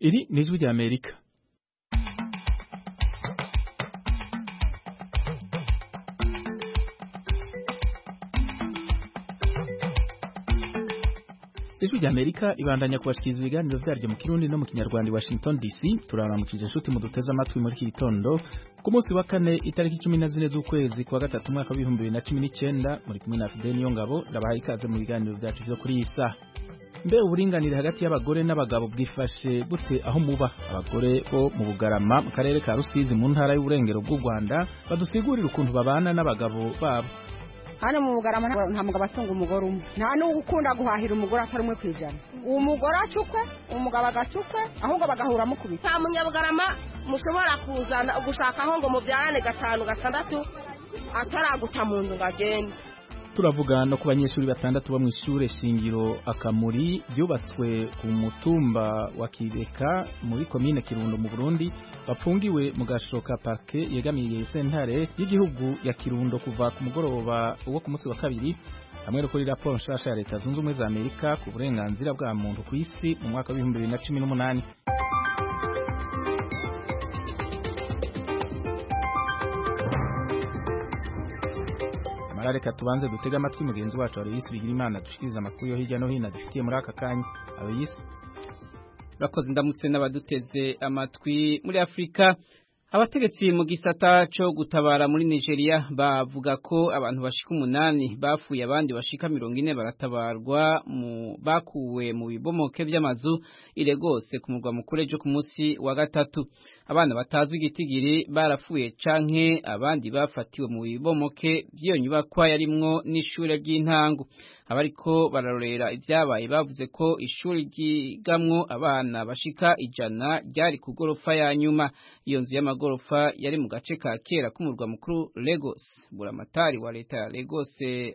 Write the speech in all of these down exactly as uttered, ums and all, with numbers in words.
Iri ni ijwi ry'Amerika. Ijwi ry'Amerika ibandanya kubashikiriza ibiganiro vyaryo mu Kirundi no mu Kinyarwanda i Washington D C. Turaramukije inshuti mu duteza amatwi muri iki gitondo ku munsi wa kane itariki cumi na zine z'ukwezi kwa gatatu mwaka w'ibihumbi bibiri na cumi n'icenda. Muri kumwe na Fidel Niyongabo ndabaha ikaze mu biganiro vyacu vyo kuri iyi saha. Mbe uburinganire hagati y'abagore n'abagabo bwifashe gute aho muba? Abagore bo mu Bugarama mu karere ka Rusizi mu ntara y'uburengero bw'u Rwanda badusigurira ukuntu babana n'abagabo babo. Hano mu Bugarama nta mugabo atunga umugore umwe, nta n'ugukunda guhahira umugore atari umwe kwijana. Uwo mugore acukwe, umugabo agacukwe, ahubwo bagahura mukubita. Nta munyabugarama mushobora kuzana ugushakaho ngo mubyarane gatanu gatandatu ataraguta mu nzu ngagende. Turavuga no ku banyeshuri batandatu bo mu ishure shingiro Akamuri byubatswe ku mutumba wa Kireka muri komine Kirundo mu Burundi bafungiwe mu gashoka parke yegamiye sentare y'igihugu ya Kirundo kuva ku mugoroba wo ku munsi wa kabiri, hamwe no kuri raporo nshasha ya Leta Zunze Ubumwe za Amerika ku burenganzira bwa muntu ku isi mu mwaka w'ibihumbi bibiri na cumi n'umunani. Reka tubanze dutega amatwi mugenzi wacu Aloysi Bigirimana dushikiriza amakuru yo hirya no hino dufitiye muri aka kanya. Aloysi, urakoze. Ndamutse n'abaduteze amatwi. Muri Afrika abategetsi mu gisata cyo gutabara muri Nigeria bavuga ko abantu bashika umunani bafuye, abandi bashika mirongo ine baratabarwa mu bakuwe mu bibomoke by'amazu i Lagos ku murwa mukuru ejo ku munsi wa gatatu. Abana batazwi igitigiri barafuye canke abandi bafatiwe mu bibomoke by'iyo nyubakwa yarimwo n'ishure ry'intango. Abariko bararorera ivyabaye bavuze ko ishuri ryigamwo abana bashika ijana ryari ku gorofa ya nyuma. Iyo nzu y'amagorofa yari mu gace ka kera k'umurwa mukuru Lagos. Buramatari wa leta ya Lagos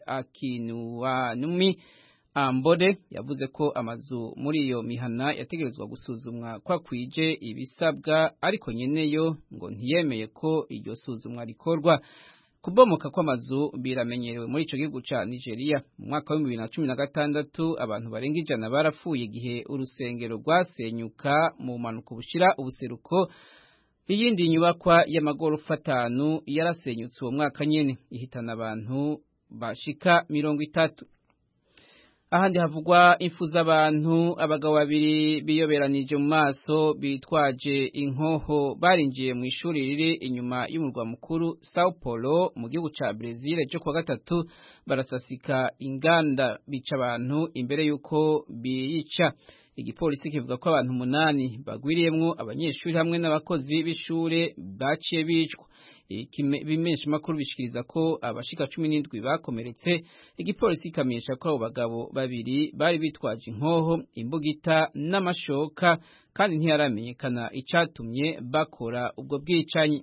Akinuwanumi Ambode yavuze ko amazu muri iyo mihana yategerezwa gusuzumwa kwa kwije ibisabwa, ariko nyeneyo ngo ntiyemeye ko iryo suzumwa rikorwa. Kubomoka kw'amazu biramenyerewe muri ico gihugu ca Nigeria. Mu mwaka wa bibiri na cumi na gatandatu abantu barenga ijana barafuye igihe urusengero rwasenyuka mu mpanuka bushira ubuseruko. Iyindi nyubakwa y'amagorofa atanu yarasenyutse uwo mwaka nyene ihitana abantu bashika mirongo itatu. Ahandi havugwa impfu z'abantu. Abagabo babiri biyoberanije mu maso bitwaje inkoho barinjiye mu ishuri riri inyuma y'umurwa mukuru Sao Paulo mu gihugu ca Brazil cyo kwa gatatu, barasasika inganda bica abantu imbere yuko biyica. Igipolisi kivuga ko abantu umunani bagwiriyemwo abanyeshuri hamwe n'abakozi b'ishure baciye bicwa. Ibimenyesha makuru bishikiriza ko abashika cumi n'indwi bakomeretse. Igipolisi kamenyesha ko abo bagabo babiri bari bitwaje inkoho, imbugita n'amashoka, kandi ntiyaramenyekana icatumye bakora ubwo bwicanyi.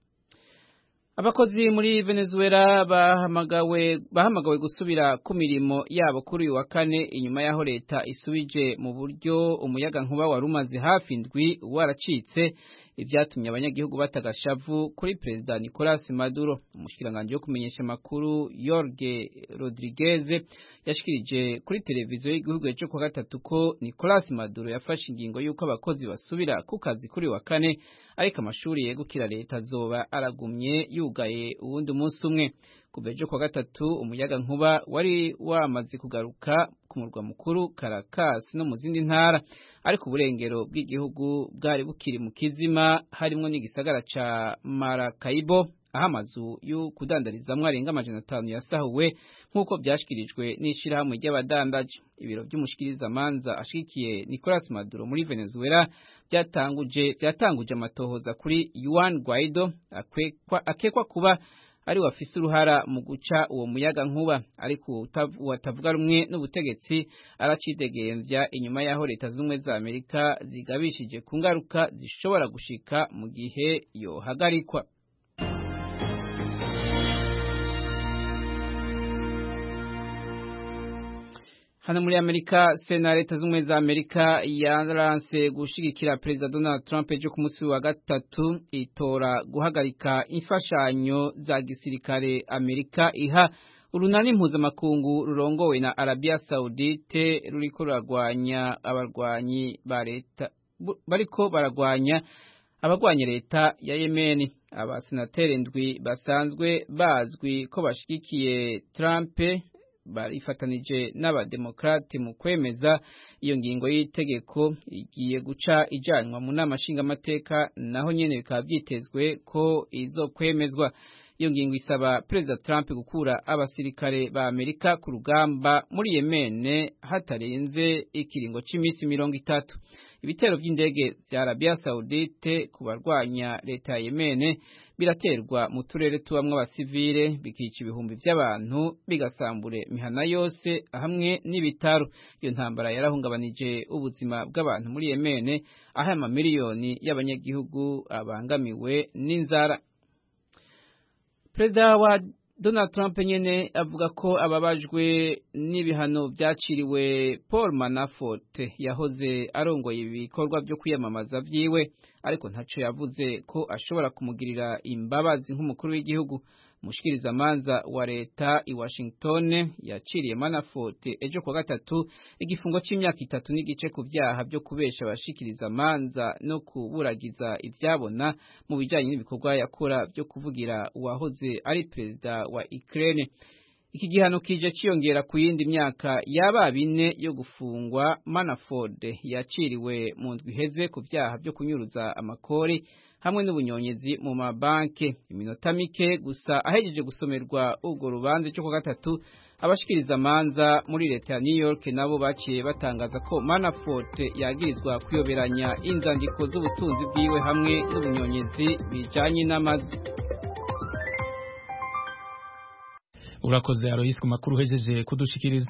Abakozi muri Venezuela bahamagawe bahamagawe gusubira ku mirimo yabo kuri uyu wa kane inyuma yaho leta isubije mu buryo umuyaga nkuba wari umaze hafi indwi waracitse, ibyatumye abanyagihugu batagashavu kuri Perezida Nicolas Maduro. Umushikiranganje wo kumenyesha makuru Jorge Rodriguez yashikirije kuri televiziyo y'igihugu ejo kwa gatatu ko Nicolas Maduro yafashe ingingo y'uko abakozi basubira ku kazi kuri wa kane, ariko amashuri yegukira leta azoba aragumye yugaye uwundi umunsi umwe. Kuva ejo kwa gatatu umuyaga nkuba wari wamaze kugaruka ku murwa mukuru Caracas no mu zindi ntara, ariko uburengero bw'igihugu bwari bukiri mu kizima, harimo n'igisagara ca Maracaibo aho amazu yo kudandarizamwo arenga amajana atanu yasahuwe nk'uko byashikirijwe n'ishirahamwe ry'abadandaji. Ibiro by'umushikirizamanza ashikiye Nicolas Maduro muri Venezuela byatanguje byatanguje amatohoza kuri Juan Guaido akwekwa akekwa kuba ari wafise uruhara mu guca uwo muyaga nkuba, ariko watavuga rumwe n'ubutegetsi aracidegembya inyuma yaho Leta Zunze za Amerika zigabishije ku ngaruka zishobora gushika mu gihe yohagarikwa. Hano muri Amerika, Sena Leta Zunze za Amerika yaranse gushigikira Perezida Donald Trump ejo ku munsi wa gatatu itora guhagarika imfashanyo za gisirikare Amerika iha urunani mpuzamakungu rurongowe na Arabia Saudite ruriko ruragwanya abarwanyi ba leta bariko baragwanya abagwanya leta ya Yemen. Abasenateri ndwi basanzwe bazwi ko bashigikiye Trump barifatanije n'abademokrate mu kwemeza iyo ngingo y'itegeko igiye guca ijanwa mu nama nshingamateka, naho nyene bikaba vyitezwe ko izokwemezwa. Iyo ngingo isaba President Trump gukura abasirikare ba Amerika ku rugamba muri Yemen hatarenze ikiringo c'imisi mirongo itatu. Ibitero vy'indege vya Arabia Saudite ku barwanya leta ya Yemen biraterwa mu turere tubamwe abasivile, bikica ibihumbi vy'abantu, bigasambure mihana yose hamwe n'ibitaro. Iyo ntambara yarahungabanije ubuzima bw'abantu muri Yemen, aho amamiliyoni y'abanyagihugu abangamiwe n'inzara. Perezida wa Donald Trump nyene avuga ko ababajwe n'ibihano byaciriwe Paul Manafort yahoze arongoye ibikorwa byo kwiyamamaza vyiwe, ariko ntaco yavuze ko ashobora kumugirira imbabazi nk'umukuru w'igihugu. Umushikirizamanza wa leta i Washington yaciriye Manafort ejo kwa gatatu igifungo c'imyaka itatu n'igice ku vyaha byo kubesha abashikirizamanza no kuburagiza ivyabona mu bijanye n'ibikorwa yakora byo kuvugira uwahoze ari perezida wa Ukraine. Iki gihano kije ciyongera ku yindi myaka yaba bine yo gufungwa Manafort yaciriwe mu ndwi iheze ku vyaha byo kunyuruza amakori hamwe n'ubunyonyezi mu mabanke. Iminota mike gusa ahejeje gusomerwa ubwo rubanza cyo kwa gatatu, abashikiriza manza muri leta ya New York nabo baciye batangaza ko Manafort yagirizwa kuyoberanya inzandiko z'ubutunzi bwiwe hamwe n'ubunyonyezi bijanye n'amazi. Urakoze Alois ku makuru hejeje kudushikiriza.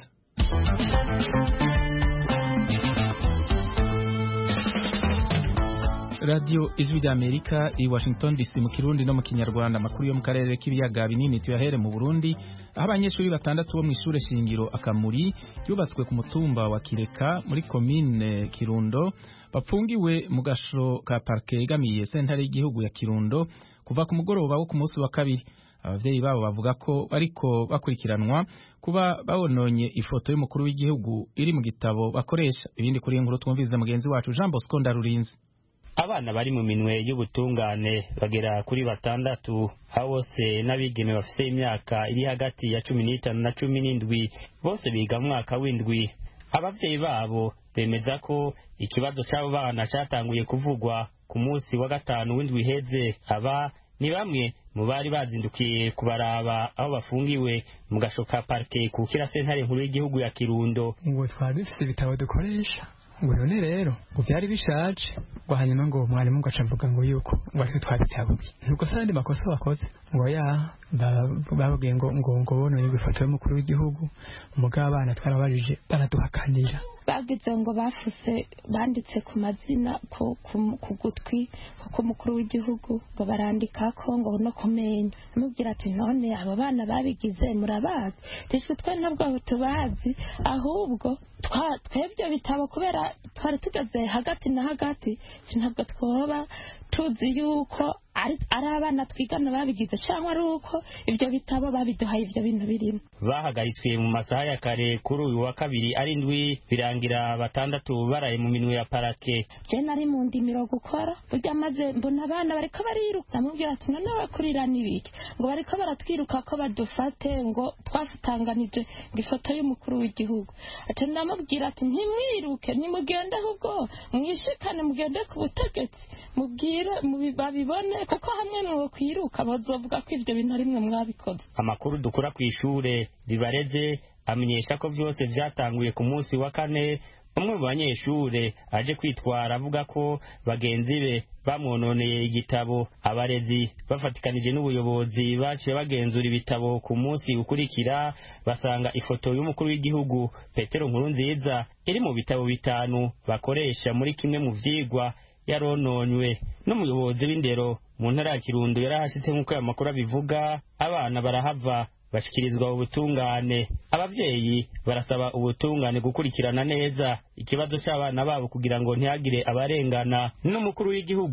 Radio Ijwi ry'Amerika i Washington D C mu Kirundi no mu Kinyarwanda. Makuru yo mu karere k'ibiyaga binini tuyahere mu Burundi, aho abanyeshuri batandatu bo mu ishure shingiro Akamuri yubatswe ku mutumba wa Kireka muri commune Kirundo bapfungiwe mu gasho ka parke igamiye sentare y'igihugu ya Kirundo kuva ku mugoroba wo ku munsi wa kabiri. Abavyeyi babo bavuga ko bariko bakurikiranwa kuba babononye ifoto y'umukuru w'igihugu iri mu gitabo bakoresha. Ibindi kuri inkuru twumvize mugenzi wacu Jean Bosco Ndarurinzi. Abana bari mu minwe y'ubutungane bagera kuri batandatu, hawose n'abigeme bafise imyaka iri hagati ya cumi n'itanu na cumi n'indwi, bose biga mu mwaka w'indwi. Abavyeyi babo bemeza ko ikibazo c'abo bana catanguye kuvugwa ku munsi wa gatanu w'indwi iheze. Aba ni bamwe mu bari bazindukiye kubaraba aho bafungiwe mu gasho ka parke ku kira sentare nkuru y'igihugu ya Kirundo. Ngo twari dufise ibitabo dukoresha, ngo none rero ngo byari bishaje, ngo hanyuma ngo mwarimu ngo acavuga ngo yuko ngo ariko twabitabuye. Nuko sandi makosa bakoze ngo ya bababwiye ngo ngo ngo bononye ifoto y'umukuru w'igihugu, umugabo abana twarabarije baraduhakanira. Bagize ngo bafuse banditse ku mazina ku gutwi ku mukuru w'igihugu, ngo barandika ko ngo no kumenya. Amubwira ati none abo bana babigize murabazi? Tishwe twe ntabwo tubazi, ahubwo twebyo bitabo kubera twari tugeze hagati na hagati, sinabwo twoba tuzi yuko ari abana twigana babigize cyangwa ari uko ivyo bitabo babiduhaye ivyo bintu birimo. Bahagaritswe mu masaha ya kare kuri uyu wa kabiri ari ndwi, birangira batandatu baraye mu minwe ya parake. Je nari mu ndimiro gukora, burya maze mbona abana bariko bariruka, namubwira ati none bakurira nibiki, ngo bariko baratwiruka ko badufate, ngo twafutanganije ngo ifoto y'umukuru w'igihugu. Ati ndamubwira ati ntimwiruke, nimugende ahubwo mwishikane mugende ku butegetsi mubwire mubibabibone, kuko hamwe mwo kwiruka bazovuga ko ivyo bintu rimwe mwabikoze. Amakuru dukura ku ishure ribareze amenyesha ko vyose vyatanguye ku munsi wa kane. Umwe mu banyeshure aje kwitwara avuga ko bagenzi be bamwononeye igitabo. Abarezi bafatikanije n'ubuyobozi baciye bagenzura ibitabo ku munsi ukurikira, basanga ifoto y'umukuru w'igihugu Petero Nkurunziza iri mu bitabo bitanu bakoresha muri kimwe mu vyigwa yarononywe. N'umuyobozi w'indero mu ntara ya Kirundo yarahashitse nk'uko aya makuru abivuga. Abana barahava bashikirizwa ubutungane. Abavyeyi barasaba ubutungane gukurikirana neza ikibazo cy'abana babo kugira ngo ntihagire abarengana. N'umukuru w'igihugu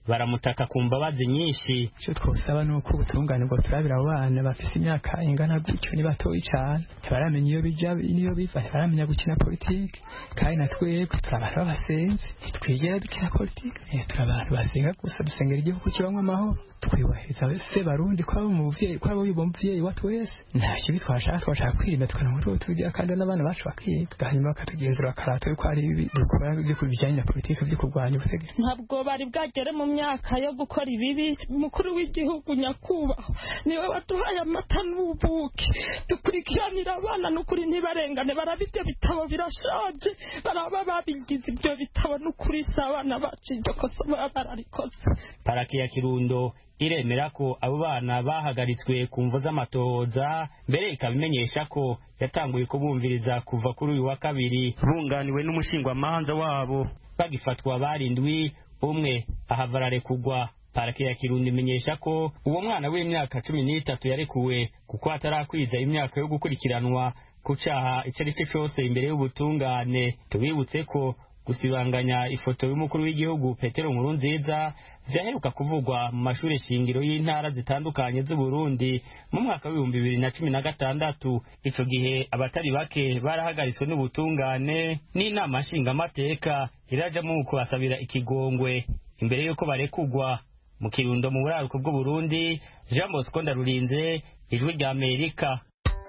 baramutaka ku mbabazi nyinshi. Icyo twosaba ni uko ubutungane bwo turabira abo bana bafise imyaka ingana gutyo ni batoyi cyane, ntibaramenya iyo bija niyo biva, ntibaramenya gukina politiki, kandi natwebwe turabara basenze ntitwigera dukina politiki, turabantu basenga gusa dusengera igihugu kibamwe amahoro, twibahiriza se barundi kwabo mu buvyeyi kwabo bibomvyeyi watwese nta kibi twashaka twashaka kwirinda tukanamuto tujya kandi n'abana bacu bakiga hanyuma bakatugenzura karato yuko ari ibi dukora byo kubijyanye na politiki byo kurwanya ubutegetsi. Ntabwo bari bwagere mu myaka yo gukora ibibi. Mukuru w'igihugu nyakubahwa niwe watuhaye amata n'ubuki, dukurikiranira abana n'ukuri ntibarengane, barabivyo bitabo birashaje, baraba babigize ibyo bitabo n'ukuri sabana bacu iryo kosa bararikoze. Paraki ya Kirundo iremera ko abo bana bahagaritswe ku mvo z'amatohoza, mbere ikabimenyesha ko yatanguye kubumviriza kuva kuri uyu wa kabiri, bunganiwe n'umushingwamanza wabo. Bagifatwa barindwi, umwe ahava ararekugwa. Paraki ya Kirundo imenyesha ko uwo mwana w'imyaka cumi n'itatu yarekuwe kuko atarakwiza imyaka yo gukurikiranwa ku caha icyo ari cyo cyose imbere y'ubutungane. Tubibutse ko gusibanganya ifoto y'umukuru w'igihugu Petero Nkurunziza vyaheruka kuvugwa mu mashuri shingiro y'intara zitandukanye z'u Burundi mu mwaka w'ibihumbi bibiri na cumi na gatandatu. Ico gihe abatari bake barahagaritswe n'ubutungane n'inama nshingamateka iraja mu kubasabira ikigongwe imbere y'uko barekugwa. Mu Kirundo mu buraruko bw'u Burundi, Jean Bosco Ndarurinze, Ijwi rya Amerika.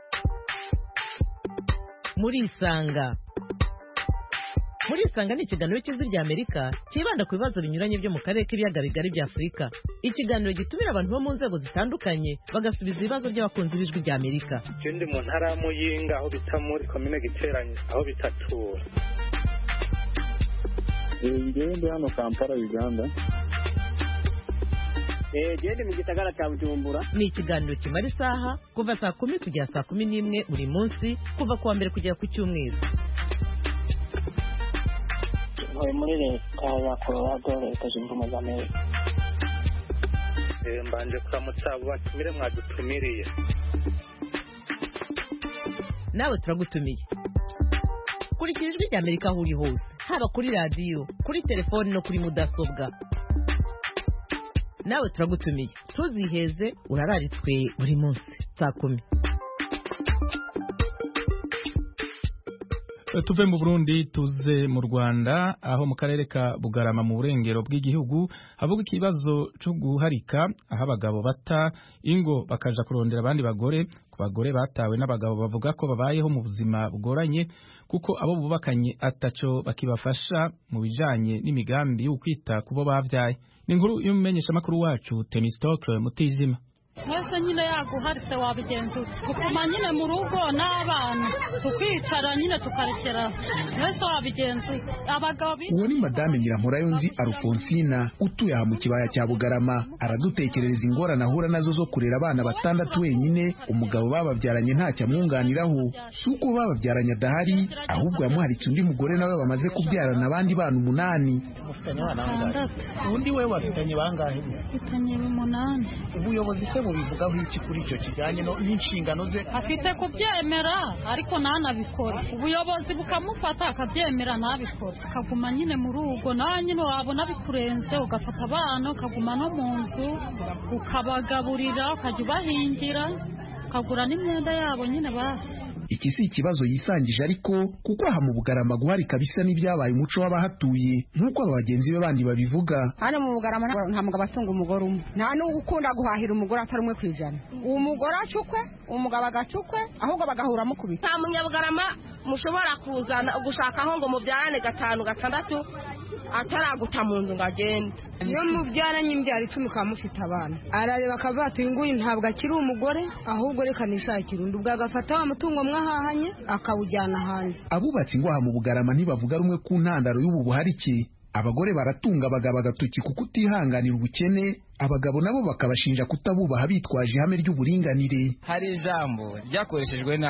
Muri Isanga Muri Isanga ni ikiganiro cy'Ijwi rya Amerika kibanda ku bibazo binyuranye byo mu karere k'ibiyaga bigari bya Afurika. Ikiganiro gitumira abantu bo mu nzego zitandukanye bagasubiza ibibazo by'abakunzi b'Ijwi rya Amerika. Ndi mu ntara ya Muyinga aho bita muri komine Giteranye aho bitatura. Ngende hano Kampala Uganda. Eh gende mu gisagara cya Bujumbura. Ni ikiganiro kimara isaha kuva saa kumi kugera saa kumi n'imwe buri munsi kuva kuwa mbere kugera ku cyumweru. Ntuye muri leta ya Colorado, leta zunze ubumwe za Amerika. Eh mbanje kuramutsa abo batumire mwadutumiriye. Nawe turagutumiye. Kurikira Ijwi rya Amerika aho uri hose, haba kuri radiyo, kuri telefoni no kuri mudasobwa. Nawe turagutumiye, tuziheze urararitswe buri munsi saa kumi. Tuve mu Burundi tuze mu Rwanda, aho mu karere ka Bugarama mu burengero bw'igihugu havuga ikibazo cyo guharika, aho abagabo bata ingo bakaja kurondera abandi bagore. Ku bagore batawe n'abagabo bavuga ko babayeho mu buzima bugoranye kuko abo bubakanye ataco bakibafasha mu bijanye n'imigambi yo kwita kubo bavyaye. Ni inkuru y'umumenyesha makuru wacu Temistocle Mutizima. Mwese nyine yaguharitse wabigenza tukuma nyine mu rugo n'abana tukicara nyine tukarekera mwese wabigenza abagabo. Uwo ni Madame Nyirampurayonzi Alfonsina utuye aha mu kibaya cya Bugarama, aradutekerereza ingorane ahura nazo zo kurera abana batandatu wenyine. Umugabo bababyaranye ntacyo amwunganiraho, si uko bababyaranye adahari, ahubwo yamuharitse undi mugore nawe bamaze kubyarana abandi bana umunani. Undi we wafitanye bangahe? Mfitanye umunani. Ubuyobozi se bivugaho iki kuri icyo kijyanye n'inshingano ze? Afite kubyemera ariko ntanabikora, ubuyobozi bukamufata akabyemera ntabikora, akaguma nyine mu rugo. Nawe nyine wabona bikurenze ugafata abana ukaguma no mu nzu ukabagaburira ukajya ubahingira ukagura n'imyenda yabo nyine basi. Iki si ikibazo yisangije ariko kuko aha mu Bugarama guharika bisa n'ibyabaye umuco w'abahatuye nk'uko aba bagenzi be bandi babivuga. Hano mu Bugarama nta mugabo atunga umugore umwe, nta n'ugukunda guhahira umugore atari umwe kwijana. Uwo mugore acukwe, umugabo agacukwe, ahubwo bagahura mukubita. Nta munyabugarama mushobora kuzana gushakaho ngo mubyarane gatanu gatandatu ataraguta mu nzu ngo agende. Iyo mubyaranye imbyaro icumi ukaba mufite abana, arareba akavuga ati uyu nguyu ntabwo akiri umugore ahubwo reka nishakire undi, ubwo agafata wa mutungo mwahahanye akawujyana hanze. Abubatsi ngo aha mu Bugarama ntibavuga rumwe ku ntandaro y'ubu buharike. Abagore baratunga abagabo agatoki kuko utihanganira ubukene, abagabo nabo bakabashinja kutabubaha bitwaje ihame ry'uburinganire. Hari ijambo ryakoreshejwe nabi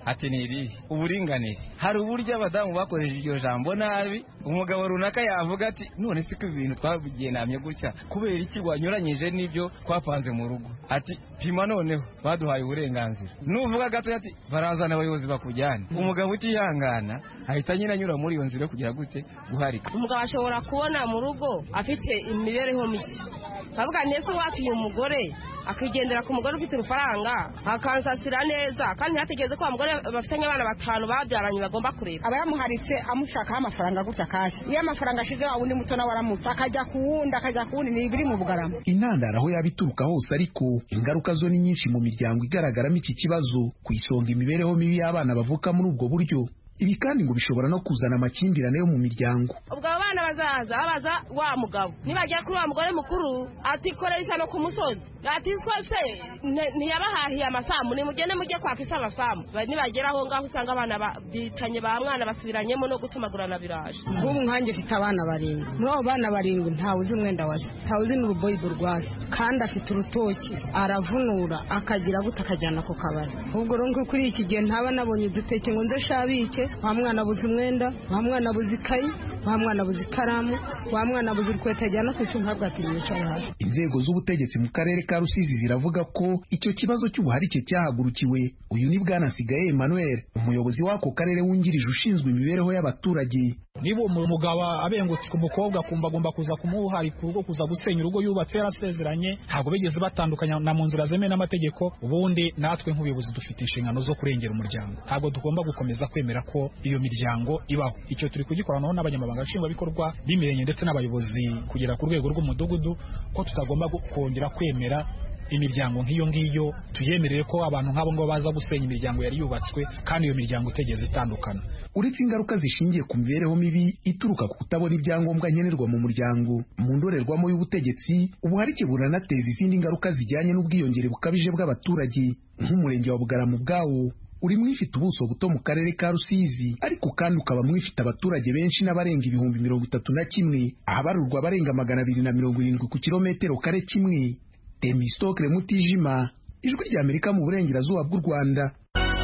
ati niri uburinganire hari uburyo abadamu bakoresheje iryo jambo nabi umugabo runaka yavuga ati none siko ibintu twabigenamye gutya kubera iki wanyuranyije n'ibyo twapanze mu rugo ati pima noneho baduhaye uburenganzira nuvuga gato ati barazana abayobozi bakujyana umugabo utihangana ahita nyina anyura muri iyo nzira kugira gute guharika umugabo ashobora kubona mu rugo afite imibereho mishya bavuga nese wati uyu mugore akigendera ku mugore ufite urufaranga akansasira neza kandi ntategeze ko umugore bafitanye abana batanu babyaranye bagomba kureba aba yamuharitse amushakaho amafaranga gutya kashi iyo amafaranga ashize undi muto nawe aramutse akajya kuwundi akajya kuwundi ni ibiri mu bugarama. Intandaro aho yabituruka hose ariko ingaruka zo ni nyinshi mu miryango igaragaramo iki kibazo ku isonga imibereho mibi y'abana bavuka muri ubwo buryo. Ibi kandi ngo bishobora no kuzana amakimbirane yo mu miryango. Ubwo abana bazaza babaza wa mugabo nibajya kuri wa mugore mukuru ati korera isano ku musozi ati twese ntiyabahahiye amasamu ni mugende mujye kwaka isa amasamu nibagera aho ngaho usanga abana bitanye ba mwana basubiranyemo no gutumagurana biraje. Nk'ubu nkanjye mfite abana barindwi muri abo bana barindwi ntawe uzi umwenda wase ntawe uzi n'uruboyido rwase kandi afite urutoki aravunura akagira gute akajyana ku kabari. Ubwo rero kuri iki gihe ntaba nabonye uduteke ngo nze shabike wa mwana abuze umwenda wa mwana abuze ikayi wa mwana abuze ikaramu wa mwana abuze urukweto ajyana ku ishuri ntabwo ati yicara hasi. Inzego z'ubutegetsi mu karere ka Rusizi ziravuga ko icyo kibazo cy'ubuharike cyahagurukiwe. Uyu ni Bwana Nsigaye Emmanuel umuyobozi w'ako karere wungirije ushinzwe imibereho y'abaturage. Niba umugabo abengutse ku mukobwa kumva agomba kuza kumuhari ku rugo kuza gusenya urugo yubatse yarasezeranye ntabwo bigeze batandukanya na mu nzira zemewe n'amategeko. Ubundi natwe nk'ubuyobozi dufite inshingano zo kurengera umuryango ntabwo tugomba gukomeza kwemera ko iyo miryango ibaho. Icyo turi kugikoranaho n'abanyamabanga nshingwabikorwa b'imirenge ndetse n'abayobozi kugera ku rwego rw'umudugudu ko tutagomba kongera kwemera imiryango nk'iyo ngiyo tuyemereye ko abantu nk'abo ngo baza gusenya imiryango yari yubatswe kandi iyo miryango itegeze itandukana. Uretse ingaruka zishingiye ku mibereho mibi ituruka ku kutabona ibyangombwa nkenerwa mu muryango mu ndorerwamo y'ubutegetsi ubuharike buranateza izindi ngaruka zijyanye n'ubwiyongere bukabije bw'abaturage. Nk'umurenge wa Bugarama ubwawo uri mwifite ubuso buto mu karere ka Rusizi ariko kandi ukaba mwifite abaturage benshi n'abarenga ibihumbi mirongo itatu na kimwe ahabarurwa abarenga magana abiri na mirongo irindwi ku kilometero kare kimwe. Temistokre Mutijima, Ijwi ry'Amerika mu burengerazuba bw'u Rwanda.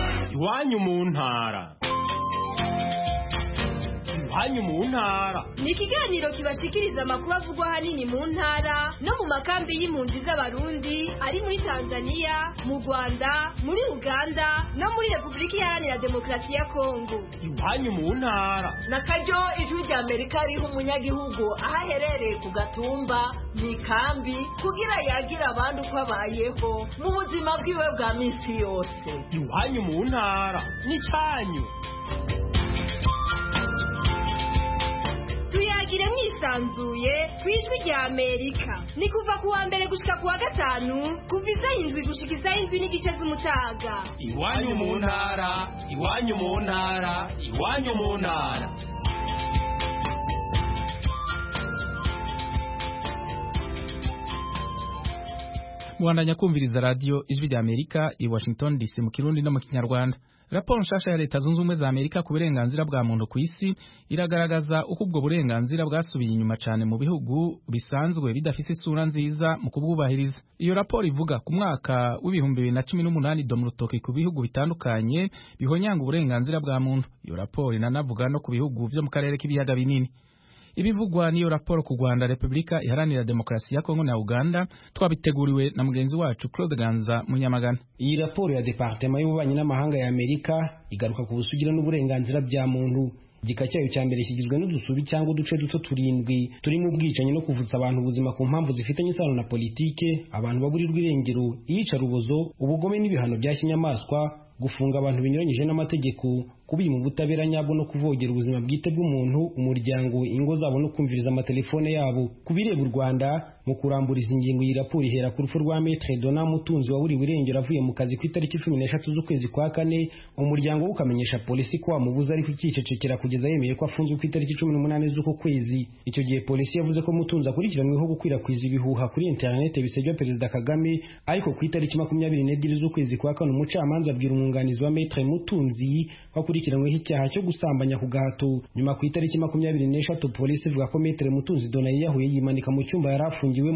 Iwanyu mu ntara. Iwanyu mu ntara ni ikiganiro kibashikiriza amakuru avugwa ahanini mu ntara no mu makambi y'impunzi z'abarundi ari muri Tanzania, mu Rwanda, muri Uganda no muri Repubulika Iharanira Demokarasi ya Kongo. Iwanyu mu ntara na karyo Ijwi ry'Amerika riha umunyagihugu aho aherereye ku gatumba mu ikambi kugira yagira abandi uko abayeho mu buzima bwiwe bwa minsi yose. Iwanyu mu ntara ni cyanyu. Tuyagire mwisanzuye kwijwi rya Amerika ni kuva kuwa mbere gushika kuwa gatanu kuva isaha indwi gushika isaha indwi n'igice z'umutaga. Iwanyu mu ntara iwanyu mu ntara iwanyu mu ntara. Mwandanya kumviriza radio Ijwi rya Amerika i Washington D C mu Kirundi no mu Kinyarwanda. Raporo nshasha ya Leta Zunze Ubumwe za Amerika ku burenganzira bwa muntu ku isi iragaragaza uko ubwo burenganzira bwasubiye inyuma cyane mu bihugu bisanzwe bidafite isura nziza mu kubwubahiriza. Iyo raporo ivuga ku mwaka w'ibihumbi bibiri na cumi n'umunani domurutoki ku bihugu bitandukanye bihonyanga uburenganzira bwa muntu. Iyo raporo inanavuga no ku bihugu byo mu karere k'ibiyaga binini. Ibivugwa niyo raporo ku Rwanda, Republika Iharanira Demokarasi ya Kongo na Uganda twabiteguriwe na mugenzi wacu Claude Ganza Munyamagana. Iyi raporo ya Departement y'Ububanyi n'Amahanga ya Amerika igaruka ku busugira n'uburenganzira bya muntu. Igika cyayo cya mbere kigizwe n'udusubi cyangwa uduce duto turindwi turi mu bwicanyi no kuvutsa abantu ubuzima ku mpamvu zifitanye isano na politike, abantu baburirwa irengero, iyicarubozo, ubugome n'ibihano bya kinyamaswa, gufunga abantu binyuranyije n'amategeko, kubima ubutabera nyabwo no kuvogera ubuzima bwite bw'umuntu, umuryango, ingo zabo no kumviriza amatelefone yabo. Kubireba u Rwanda mu kuramburiza ingingo iyi raporo ihera ku rupfu rwa Maître Donald Mutunzi waburiwe irengero avuye mu kazi ku itariki cumi n'eshatu z'ukwezi kwa kane, umuryango we ukamenyesha polisi ko wamubuza ariko ikicecekera kugeza yemeye ko afunzwe ku itariki cumi n'umunani z'uko kwezi. Icyo gihe polisi yavuze ko Mutunzi akurikiranweho gukwirakwiza ibihuha kuri internet bisebya Perezida Kagame, ariko ku itariki makumyabiri n'ebyiri z'ukwezi kwa kane umucamanza abwira umwunganizi wa Maître Mutunzi wakurikiranweho icyaha cyo gusambanya ku gahato. Nyuma ku itariki makumyabiri n'eshatu polisi ivuga ko Maître Mutunzi Donald yahuye yimanika mu cyumba yari afungiwemo.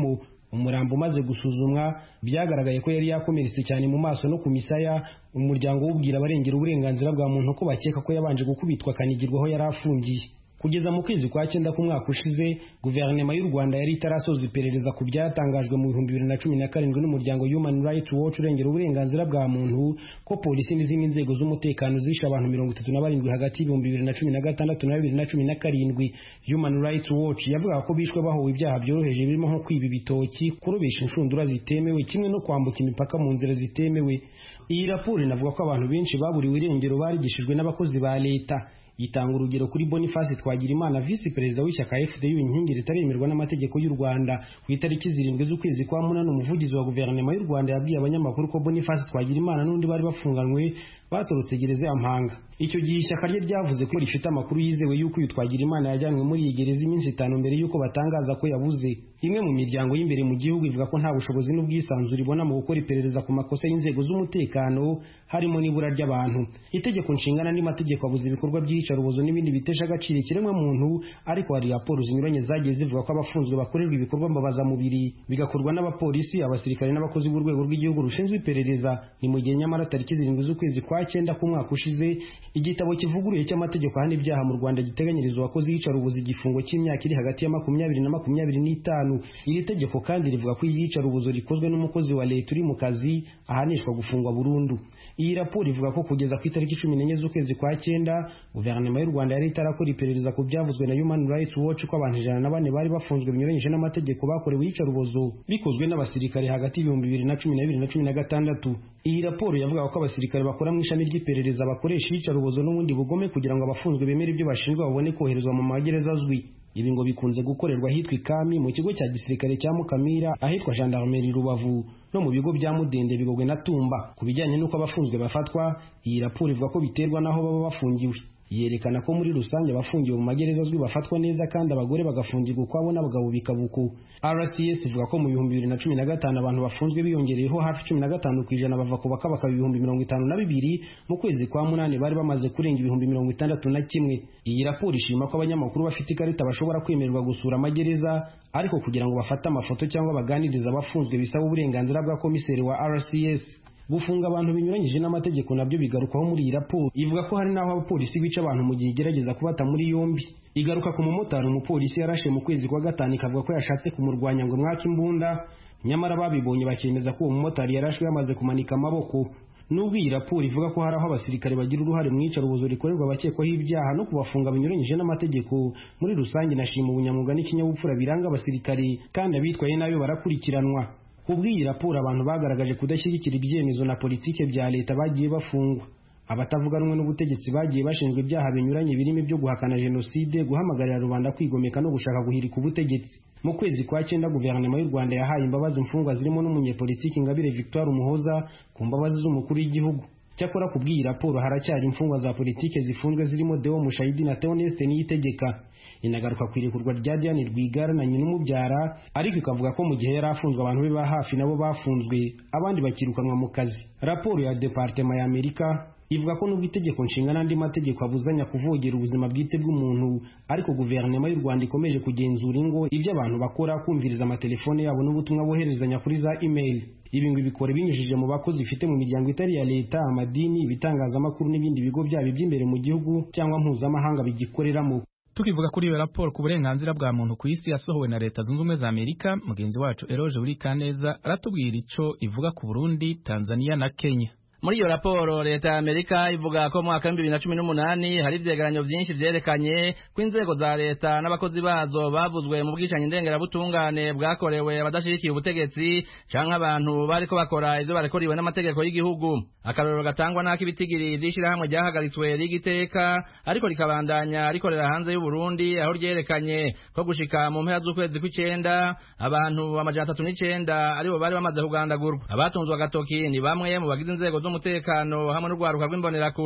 umurambo umaze gusuzumwa byagaragaye ko yari yakomeretse cyane mu maso no ku misaya. Umuryango wubwira abarengera uburenganzira bwa muntu ko bakeka ko yabanje gukubitwa akanigirwaho yari afungiye. Kugeza mu kwezi kwa cyenda k'umwaka ushize, guverinoma y'u Rwanda yari itarasoza iperereza ku byatangajwe mu bihumbi bibiri na cumi na karindwi n'umuryango Human Rights Watch urengera uburenganzira bwa muntu ko polisi n'izindi nzego z'umutekano zishe abantu mirongo itatu na barindwi hagati y'ibihumbi bibiri na cumi na gatandatu na bibiri na cumi na karindwi. Human Rights Watch yavuga ko bishwe bahowe ibyaha byoroheje birimo nko kwiba ibitoki, kurobesha inshundura zitemewe, kimwe no kwambuka imipaka mu nzira zitemewe. Iyi raporo inavuga ko abantu benshi baburiwe irengero barigishijwe n'abakozi ba leta. Itanga urugero kuri Boniface Twagirimana, visi perezida w'ishyaka F D U inkingi ritaremerwa n'amategeko y'u Rwanda. Ku itariki zirindwi z'ukwezi kwa munani, umuvugizi wa guverinoma y'u Rwanda yabwiye abanyamakuru ko Boniface Twagirimana n'undi bari bafunganywe batorotse gereza ya Mpanga. Icyo gihe ishyaka rye ryavuze ko rifite amakuru yizewe y'uko uyu Twagirimana yajyanwe muri iyi gereza iminsi itanu mbere y'uko batangaza ko yabuze. Imwe mu miryango y'imbere mu gihugu ivuga ko nta bushobozi n'ubwisanzure ibona mu gukora iperereza ku makosa y'inzego z'umutekano, harimo n'ibura ry'abantu. Itegeko nshinga n'andi mategeko abuza ibikorwa by'iyicarubozo n'ibindi bitesha agaciro ikiremwa muntu, ariko hari raporo zinyuranye zagiye zivuga ko abafunzwe bakorerwa ibikorwa mbabazamubiri bigakorwa n'abapolisi, abasirikare n'abakozi b'urwego rw'igihugu rushinzwe iperereza. Ni mu gihe nyamara tariki zirindwi z'ukwezi kwa cyenda k'umwaka ushize, igitabo kivuguruye cy'amategeko ahana ibyaha mu Rwanda giteganyirizwa abakozi y'iyicarubozo igifungo cy'imyaka iri hagati ya makumyabiri na makumyabiri n'itanu. Iri tegeko kandi rivuga ko iyicarubozo rikozwe n'umukozi wa leta uri mu kazi ahanishwa gufungwa burundu. Iyi raporo ivuga ko kugeza ku itariki cumi n'enye z'ukwezi kwa cyenda, guverinoma y'u Rwanda yari itarakora iperereza ku byavuzwe na Human Rights Watch ko abantu ijana na bane bari bafunzwe binyuranyije n'amategeko bakorewe iyicarubozo bikozwe n'abasirikare hagati y'ibihumbi bibiri na cumi na bibiri na cumi na gatandatu. Iyi raporo yavuga ko abasirikare bakora mu ishami ry'iperereza bakoresha iyicarubozo n'ubundi bugome kugira ngo abafunzwe bemere ibyo bashinjwa babone koherezwa mu magereza azwi. Ibi ngo bikunze gukorerwa ahitwa Ikami, mu kigo cya gisirikare cya Mukamira, ahitwa Gendarmerie Rubavu, no mu bigo bya Mudende, Bigogwe na Tumba. Ku bijyanye n'uko abafunzwe bafatwa, iyi raporo ivuga ko biterwa n'aho baba bafungiwe. Yerekana ko muri rusange abafungiwe mu magereza azwi bafatwa neza kandi abagore bagafungirwa ukwabo n'abagabo bikabuko. R C S ivuga ko mu bihumbi bibiri na cumi na gatanu abantu bafunzwe biyongereyeho hafi cumi na gatanu ku ijana bava ku bakabaka ibihumbi mirongo itanu na bibiri, mu kwezi kwa munani bari bamaze kurenga ibihumbi mirongo itandatu na kimwe. Iyi raporo ishima ko abanyamakuru bafite ikarita bashobora kwemererwa gusura amagereza, ariko kugira ngo bafate amafoto cyangwa baganirize abafunzwe bisaba uburenganzira bwa komiseri wa R C S. Gufunga abantu binyuranyije n'amategeko nabyo bigarukwaho muri iyi raporo. Ivuga ko hari n'aho abapolisi bica abantu mu gihe igerageza kubata muri yombi. Igaruka ku mumotari umupolisi yarashe mu kwezi kwa gatanu, ikavuga ko yashatse kumurwanya ngo mwaka imbunda, nyamara babibonye bakemeza ko uwo mumotari yarashwe yamaze kumanika amaboko. Nubwo iyi raporo ivuga ko hari aho abasirikare bagira uruhare mu iyicarubozo rikorerwa abakekwaho ibyaha no kubafunga binyuranyije n'amategeko, muri rusange nashima ubunyamwuga n'ikinyabupfura biranga abasirikare, kandi abitwaye nabi barakurikiranwa. Kubw'iyi raporo abantu bagaragaje kudashyigikira ibyemezo na politike bya leta bagiye bafungwa. Abatavuga rumwe n'ubutegetsi bagiye bashinjwa ibyaha binyuranye birimo ibyo guhakana jenoside, guhamagarira rubanda kwigomeka no gushaka guhirika ubutegetsi. Mu kwezi kwa cyenda, guverinoma y'u Rwanda yahaye imbabazi imfungwa zirimo n'umunyepolitiki Ingabire Victoire Umuhoza ku mbabazi z'umukuru w'igihugu. Cyakora kubw'iyi raporo haracyari imfungwa za politike zifunzwe zirimo Deo Mushayidi na Theoneste Niyitegeka. Inagaruka ku irekurwa rya Diane Rwigara na nyina umubyara, ariko ikavuga ko mu gihe yari afunzwe abantu be ba hafi nabo bafunzwe, abandi bakirukanwa mu kazi. Raporo ya Departement ya Amerika ivuga ko nubwo itegeko nshinga n'andi mategeko abuzanya kuvogera ubuzima bwite bw'umuntu, ariko guverinoma y'u Rwanda ikomeje kugenzura ingo, ibyo abantu bakora, kumviriza amatelefone yabo n'ubutumwa boherezanya kuri za email. Ibi ngo bikore binyujije mu bakozi ifite mu miryango itari ya leta, amadini, ibitangazamakuru n'ibindi bigo byabo by'imbere mu gihugu cyangwa mpuzamahanga bigikoreramo. Tukivuga kuri iyo raporo ku burenganzira bwa muntu ku isi yasohowe na Leta Zunze Ubumwe za Amerika, mugenzi wacu Eroge Urikaneza aratubwira ico ivuga ku Burundi, Tanzania na Kenya. Muri iyo raporo leta ya Amerika ivuga ko mu mwaka wa bibiri na cumi n'umunani hari ivyegeranyo vyinshi vyerekanye ko inzego za leta n'abakozi bazo bavuzwe mu bwicanyi ndengerabutungane bwakorewe abadashigikiye ubutegetsi canke abantu bariko bakora ivyo barekoriwe n'amategeko y'igihugu. Akarorero gatangwa n'ako ibitigiri vy'ishirahamwe ryahagaritswe rigiteka ariko rikabandanya rikorera hanze y'u Burundi, aho ryerekanye ko gushika mu mpera z'ukwezi kw'icenda abantu amajana atatu n'icenda aribo bari bamaze kugandagurwa. Abatunzwe agatoki ni bamwe mu bagize inzego umutekano hamwe n'urwaruka rw'imbonerakure.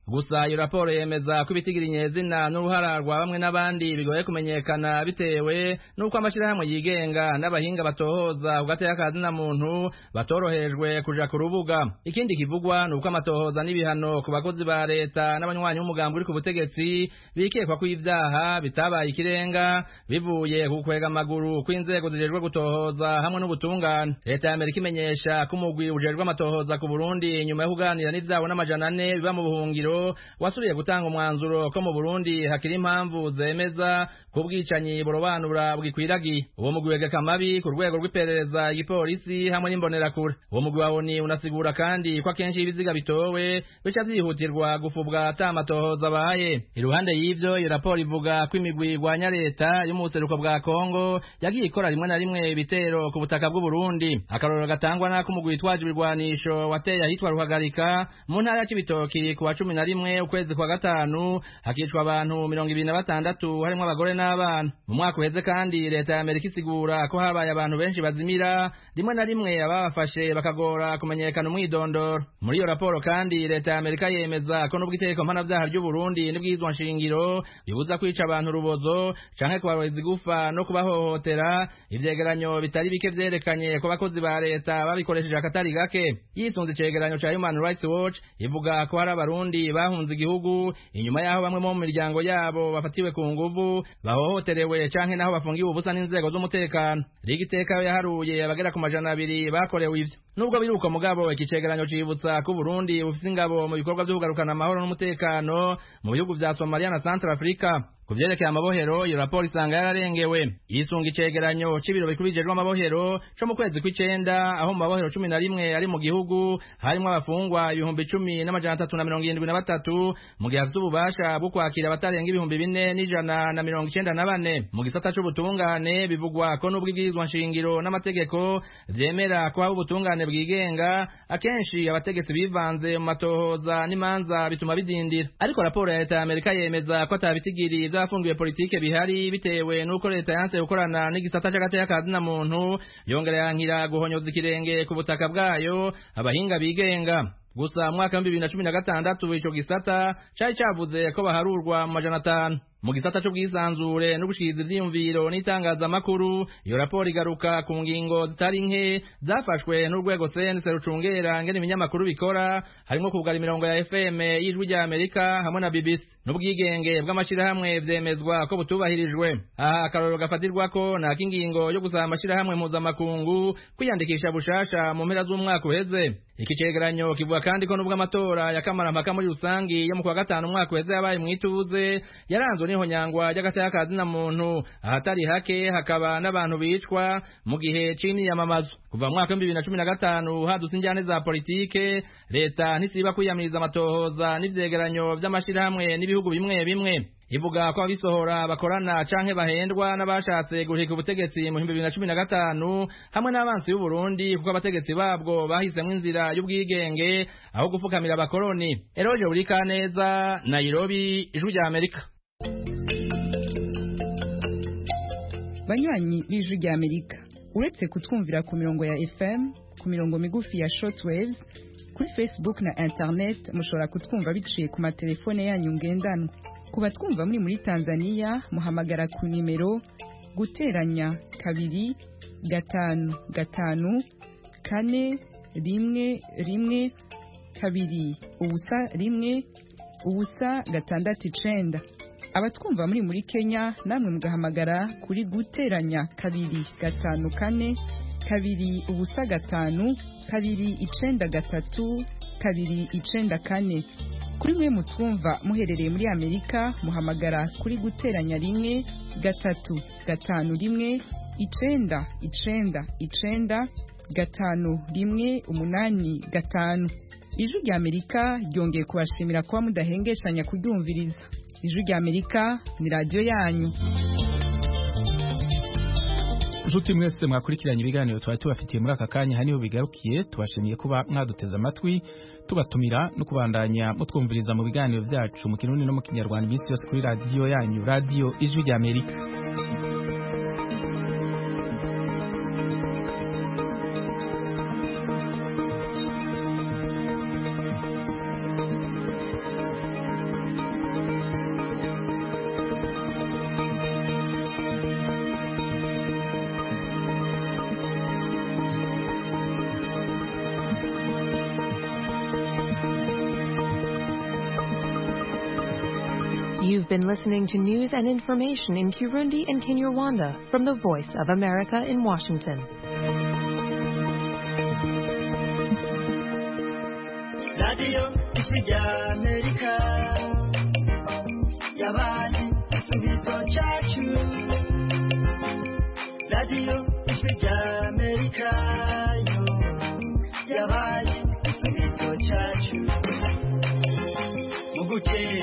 gusa iyo raporo yemeza ko ibitigiriye zina n'uruhara rwa bamwe n'abandi bigoye kumenyekana bitewe n'uko amashirahamwe yigenga n'abahinga batohoza ugateka kazina muntu batorohejwe kuja ku rubuga. Ikindi kivugwa nuko amatohoza n'ibihano ku bakozi ba leta n'abanywanyi b'umugambi uri ku butegetsi bikekwa ko ivyaha bitabaye ikirenga bivuye ku kwega amaguru kw'inzego zijejwe gutohoza hamwe n'ubutungane. Leta ya Amerika imenyesha ko umugwi ujejwe amatohoza ku Burundi nyuma yo kuganira n'ivyabo n'amajana ane biba mu buhungiro wasubiye gutanga umwanzuro ko mu Burundi hakiri impamvu zemeza ko ubwicanyi burobanura bwikwiragiye. Uwo mugwi wegeka amabi ku rwego rw'iperereza igipolisi hamwe n'imbonerakure. Uwo mugwi wa O N U unasigura kandi ko akenshi ibiziga bitowe bica vyihutirwa gufubwa ata amatohoza abaye. Iruhande y'ivyo iyo raporo ivuga ko imigwi igwanya leta yo mu buseruko bwa Kongo yagiye ikora rimwe na rimwe ibitero ku butaka bw'u Burundi. Akarorero gatangwa nako umugwi witwaje ibirwanisho wateye ahitwa Ruhagarika mu ntara ya Cibitoki ku wa cumi na rimwe ukwezi kwa gatanu hakicwa abantu mirongo ibiri na batandatu harimwo abagore n'abana. Mu mwaka uheze kandi leta ya Amerika isigura ko habaye abantu benshi bazimira rimwe na rimwe ababafashe bakagora kumenyekana umwidondoro. Muri iyo raporo kandi leta ya Amerika yemeza ko n'ubwo itegeko mpanavyaha ry'u Burundi n'ibwirizwa nshingiro bibuza kwica abantu urubozo canke kubaroheza igufa no kubahohotera, ivyegeranyo bitari bike vyerekanye ko abakozi ba leta babikoresheje akatari gake. Yisunze icegeranyo ca Human Rights Watch ivuga ko hari abarundi bahunze igihugu inyuma yaho bamwe mu miryango yabo bafatiwe ku nguvu bahohoterewe canke naho bafungiwe ubusa n'inzego z'umutekano. Liga iteka yaharuye abagera ku majana abiri bakorewe ivyo. Nubwo biri uko mugabo iki cegeranyo cibutsa ko Burundi bufise ingabo mu bikorwa vyo kugarukana amahoro n'umutekano mu bihugu vya Somalia na Central Africa. Kuvyerekeye amabohero iyo raporo isanga yararengewe. Yisunga icegeranyo c'ibiro bikuru bijejwe amabohero co mu kwezi kw'icenda aho mu mabohero cumi na rimwe ari mu gihugu harimwo abafungwa ibihumbi cumi n'amajana atatu na mirongo irindwi na batatu mu gihe afise ububasha bwo kwakira abatarenga ibihumbi bine n'ijana na mirongo icenda na bane. Mu gisata c'ubutungane bivugwa ko n'ubwo ibwirizwa nshingiro n'amategeko vyemera ko haba ubutungane bwigenga akenshi abategetsi bivanze mu matohoza n'imanza bituma bidindira. Ariko raporo ya leta ya Amerika yemeza ko atabitigiri vyafungiwe politike bihari bitewe nuko leta yanse gukorana n'igisata c'agateka kazina muntu yongera yankira guhonyoza ikirenge ku butaka bwayo abahinga bigenga. Gusa mwaka wa bibiri na cumi na gatandatu ico gisata cari cavuze ko baharurwa mu majana atanu. Mu gisata c'ubwisanzure n'ubushikiriza ivyiyumviro n'itangazamakuru iyo raporo igaruka ku ngingo zitari nke zafashwe n'urwego C N C rucungera ngene ibinyamakuru bikora harimwo kugara imirongo ya F M y'ijwi rya Amerika hamwe na B B C. N'ubwigenge bw'amashirahamwe vyemezwa ko butubahirijwe. Aha akarorero gafatirwako n'akingingo yo gusaba amashirahamwe mpuzamakungu kwiyandikisha bushasha mu mpera z'umwaka uheze. Iki cegeranyo kivuga kandi ko nubwo amatora ya kamarampaka muri rusangi yo mu kwa gatanu umwaka uheze yabaye mwituze yaranzwe niho nyangwa y'agateka kazina muntu ahatari hake hakaba n'abantu bicwa mu gihe c'imyiyamamazo. Kuva mu mwaka wa bibiri na cumi na gatanu hadutse injyane za politike leta ntisiba kwiyamiriza amatohoza n'ivyegeranyo vy'amashirahamwe n'ibihugu bimwe bimwe. Ivuga ko abisohora bakorana canke bahendwa n'abashatse guhika ubutegetsi mu bibiri na cumi na gatanu hamwe n'abansi b'u Burundi kuko abategetsi babwo bahisemwe inzira y'ubwigenge aho gufukamira abakoroni. Eroje Burikaneza, Nairobi, Ijwi rya Amerika. Banywanyi b'Ijwi rya Amerika, uretse kutwumvira ku mirongo ya F M, ku mirongo migufi ya shortwaves, kuri Facebook na internet mushobora kutwumva biciye ku matelefone yanyu ngendanwa. Kuba twumva muri muri Tanzania muhamagara ku nimero guteranya kabiri gatanu gatanu kane rimwe rimwe kabiri ubusa rimwe ubusa gatandatu icenda. Abatwumva muri muri Kenya namwe mugahamagara kuri guteranya kabiri gatanu kane kabiri ubusa gatanu kabiri icenda gatatu kabiri icenda kane. Kuri mwe mutwumva muherereye muri Amerika muhamagara kuri guteranya rimwe gatatu gatanu rimwe icenda icenda icenda gatanu rimwe umunani gatanu. Ijwi rya Amerika ryongeye kubashimira kuba mudahengeshanya kuryumviriza. Ijwi rya Amerika ni radio yanyu. Nshuti mwese mwakurikiranye ibiganiro twari tubafitiye muri aka kanya haniho bigarukiye. Tubashimiye kuba mwaduteze amatwi, tubatumira no kubandanya mutwumviriza mu biganiro vyacu mu Kirundi no mu Kinyarwanda imisi yose kuri radio yanyu, radio Ijwi rya Amerika. You've been listening to news and information in Kirundi and Kinyarwanda from the Voice of America in Washington. Radio Ijwi Amerika yabaye igisubizo cyacu. Radio Ijwi Amerika yo yabaye igisubizo cyacu. Mu gukira